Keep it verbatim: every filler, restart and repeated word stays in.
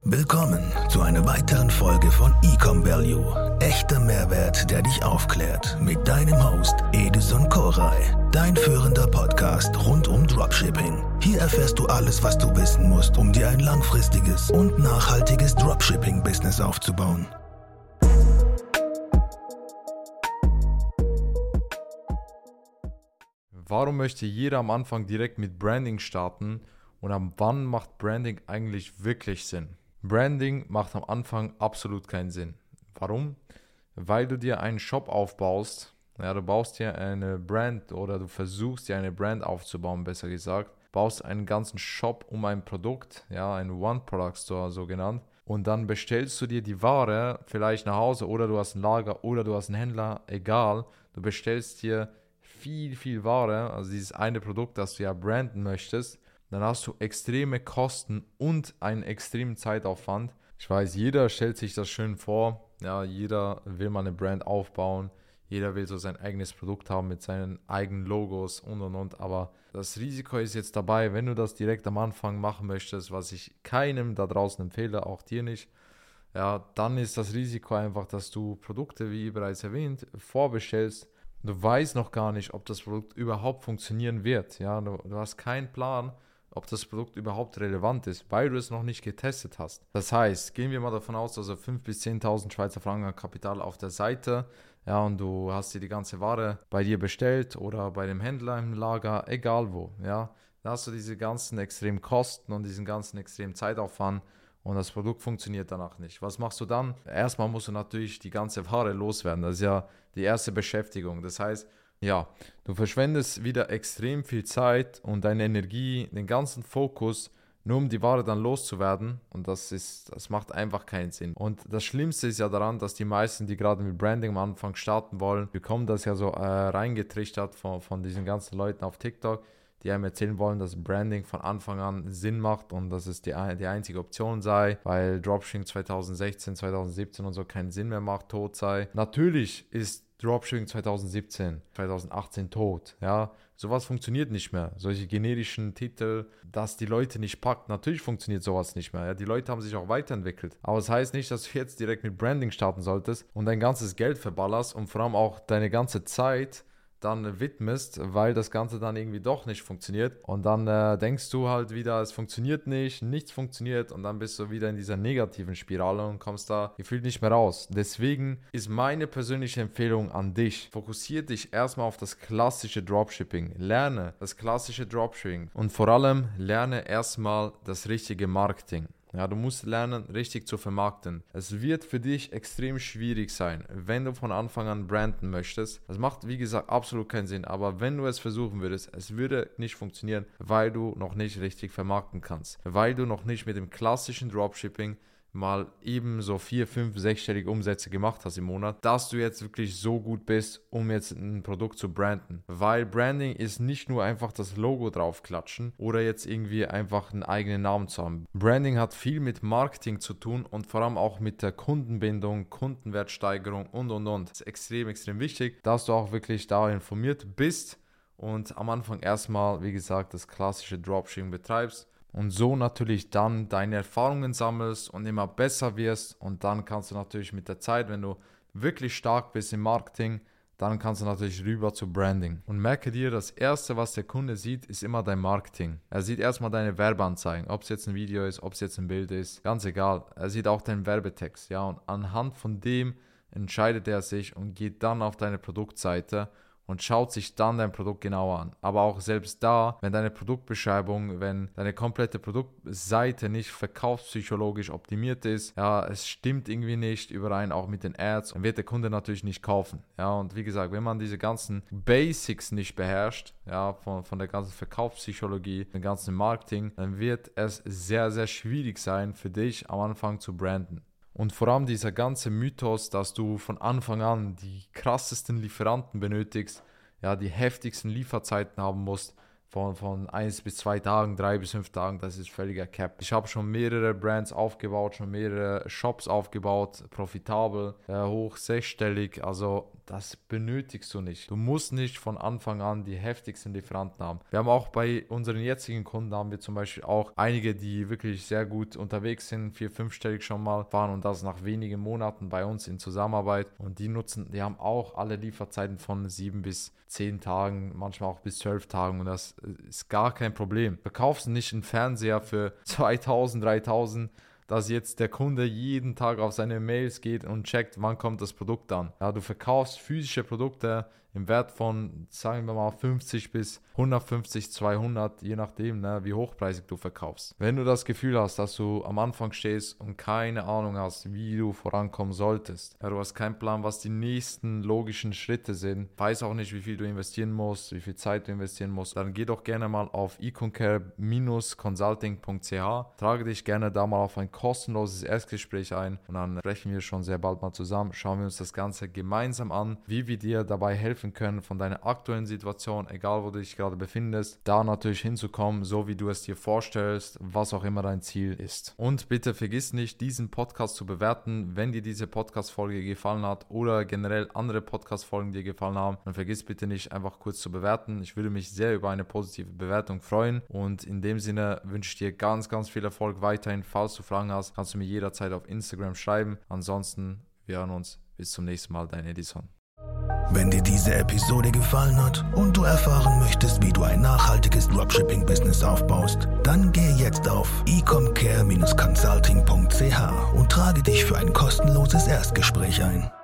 Willkommen zu einer weiteren Folge von Ecom Value. Echter Mehrwert, der dich aufklärt. Mit deinem Host Edison Koray. Dein führender Podcast rund um Dropshipping. Hier erfährst du alles, was du wissen musst, um dir ein langfristiges und nachhaltiges Dropshipping-Business aufzubauen. Warum möchte jeder am Anfang direkt mit Branding starten und ab wann macht Branding eigentlich wirklich Sinn? Branding macht am Anfang absolut keinen Sinn. Warum? Weil du dir einen Shop aufbaust, ja, du baust dir eine Brand oder du versuchst dir eine Brand aufzubauen, besser gesagt, baust einen ganzen Shop um ein Produkt, ja, ein One-Product-Store so genannt, und dann bestellst du dir die Ware vielleicht nach Hause oder du hast ein Lager oder du hast einen Händler, egal, du bestellst dir viel, viel Ware, also dieses eine Produkt, das du ja branden möchtest, dann hast du extreme Kosten und einen extremen Zeitaufwand. Ich weiß, jeder stellt sich das schön vor, ja, jeder will mal eine Brand aufbauen, jeder will so sein eigenes Produkt haben mit seinen eigenen Logos und und und, aber das Risiko ist jetzt dabei, wenn du das direkt am Anfang machen möchtest, was ich keinem da draußen empfehle, auch dir nicht, ja, dann ist das Risiko einfach, dass du Produkte, wie bereits erwähnt, vorbestellst. Du weißt noch gar nicht, ob das Produkt überhaupt funktionieren wird. Ja, du, du hast keinen Plan, ob das Produkt überhaupt relevant ist, weil du es noch nicht getestet hast. Das heißt, gehen wir mal davon aus, dass du fünftausend bis zehntausend Schweizer Franken Kapital auf der Seite, ja, und du hast dir die ganze Ware bei dir bestellt oder bei dem Händler im Lager, egal wo, ja. Da hast du diese ganzen extremen Kosten und diesen ganzen extremen Zeitaufwand und das Produkt funktioniert danach nicht. Was machst du dann? Erstmal musst du natürlich die ganze Ware loswerden. Das ist ja die erste Beschäftigung. Das heißt, ja, du verschwendest wieder extrem viel Zeit und deine Energie, den ganzen Fokus, nur um die Ware dann loszuwerden. Und das ist, das macht einfach keinen Sinn. Und das Schlimmste ist ja daran, dass die meisten, die gerade mit Branding am Anfang starten wollen, bekommen das ja so äh, reingetrichtert von, von diesen ganzen Leuten auf TikTok, die einem erzählen wollen, dass Branding von Anfang an Sinn macht und dass es die, die einzige Option sei, weil Dropshipping zwanzig sechzehn, zwanzig siebzehn und so keinen Sinn mehr macht, tot sei. Natürlich ist Dropshipping zwanzig siebzehn, zwanzig achtzehn tot, ja, sowas funktioniert nicht mehr, solche generischen Titel, dass die Leute nicht packt, natürlich funktioniert sowas nicht mehr, ja, die Leute haben sich auch weiterentwickelt, aber es das heißt nicht, dass du jetzt direkt mit Branding starten solltest und dein ganzes Geld verballerst und vor allem auch deine ganze Zeit dann widmest, weil das Ganze dann irgendwie doch nicht funktioniert und dann äh, denkst du halt wieder, es funktioniert nicht, nichts funktioniert und dann bist du wieder in dieser negativen Spirale und kommst da gefühlt nicht mehr raus. Deswegen ist meine persönliche Empfehlung an dich, fokussiere dich erstmal auf das klassische Dropshipping, lerne das klassische Dropshipping und vor allem lerne erstmal das richtige Marketing. Ja, du musst lernen, richtig zu vermarkten. Es wird für dich extrem schwierig sein, wenn du von Anfang an branden möchtest. Das macht, wie gesagt, absolut keinen Sinn. Aber wenn du es versuchen würdest, es würde nicht funktionieren, weil du noch nicht richtig vermarkten kannst. Weil du noch nicht mit dem klassischen Dropshipping mal eben so vier, fünf, sechsstellige Umsätze gemacht hast im Monat, dass du jetzt wirklich so gut bist, um jetzt ein Produkt zu branden. Weil Branding ist nicht nur einfach das Logo draufklatschen oder jetzt irgendwie einfach einen eigenen Namen zu haben. Branding hat viel mit Marketing zu tun und vor allem auch mit der Kundenbindung, Kundenwertsteigerung und und und. Das ist extrem, extrem wichtig, dass du auch wirklich da informiert bist und am Anfang erstmal, wie gesagt, das klassische Dropshipping betreibst. Und so natürlich dann deine Erfahrungen sammelst und immer besser wirst. Und dann kannst du natürlich mit der Zeit, wenn du wirklich stark bist im Marketing, dann kannst du natürlich rüber zu Branding. Und merke dir, das Erste, was der Kunde sieht, ist immer dein Marketing. Er sieht erstmal deine Werbeanzeigen, ob es jetzt ein Video ist, ob es jetzt ein Bild ist, ganz egal. Er sieht auch deinen Werbetext, ja. Und anhand von dem entscheidet er sich und geht dann auf deine Produktseite und schaut sich dann dein Produkt genauer an. Aber auch selbst da, wenn deine Produktbeschreibung, wenn deine komplette Produktseite nicht verkaufspsychologisch optimiert ist, ja, es stimmt irgendwie nicht überein, auch mit den Ads, dann wird der Kunde natürlich nicht kaufen. Ja, und wie gesagt, wenn man diese ganzen Basics nicht beherrscht, ja, von, von der ganzen Verkaufspsychologie, dem ganzen Marketing, dann wird es sehr, sehr schwierig sein für dich am Anfang zu branden. Und vor allem dieser ganze Mythos, dass du von Anfang an die krassesten Lieferanten benötigst, ja, die heftigsten Lieferzeiten haben musst, von, von eins bis zwei Tagen, drei bis fünf Tagen, das ist völliger Cap. Ich habe schon mehrere Brands aufgebaut, schon mehrere Shops aufgebaut, profitabel, äh, hoch sechsstellig, also das benötigst du nicht. Du musst nicht von Anfang an die heftigsten Lieferanten haben. Wir haben auch bei unseren jetzigen Kunden haben wir zum Beispiel auch einige, die wirklich sehr gut unterwegs sind, vier-, fünfstellig schon mal waren und das nach wenigen Monaten bei uns in Zusammenarbeit und die nutzen, die haben auch alle Lieferzeiten von sieben bis zehn Tagen, manchmal auch bis zwölf Tagen und das ist gar kein Problem. Du kaufst nicht einen Fernseher für zweitausend, dreitausend, dass jetzt der Kunde jeden Tag auf seine Mails geht und checkt, wann kommt das Produkt an. Ja, du verkaufst physische Produkte im Wert von, sagen wir mal, fünfzig bis hundertfünfzig, zweihundert, je nachdem, ne, wie hochpreisig du verkaufst. Wenn du das Gefühl hast, dass du am Anfang stehst und keine Ahnung hast, wie du vorankommen solltest, ja, du hast keinen Plan, was die nächsten logischen Schritte sind, weiß auch nicht, wie viel du investieren musst, wie viel Zeit du investieren musst, dann geh doch gerne mal auf econcare Bindestrich consulting Punkt c h, trage dich gerne da mal auf ein kostenloses Erstgespräch ein und dann sprechen wir schon sehr bald mal zusammen, schauen wir uns das Ganze gemeinsam an, wie wir dir dabei helfen können, von deiner aktuellen Situation, egal wo du dich gerade befindest, da natürlich hinzukommen, so wie du es dir vorstellst, was auch immer dein Ziel ist. Und bitte vergiss nicht, diesen Podcast zu bewerten, wenn dir diese Podcast-Folge gefallen hat oder generell andere Podcast-Folgen dir gefallen haben, dann vergiss bitte nicht, einfach kurz zu bewerten. Ich würde mich sehr über eine positive Bewertung freuen und in dem Sinne wünsche ich dir ganz, ganz viel Erfolg weiterhin. Falls du Fragen hast, kannst du mir jederzeit auf Instagram schreiben. Ansonsten, wir hören uns. Bis zum nächsten Mal, dein Edison. Wenn dir diese Episode gefallen hat und du erfahren möchtest, wie du ein nachhaltiges Dropshipping-Business aufbaust, dann gehe jetzt auf econcare Bindestrich consulting Punkt c h und trage dich für ein kostenloses Erstgespräch ein.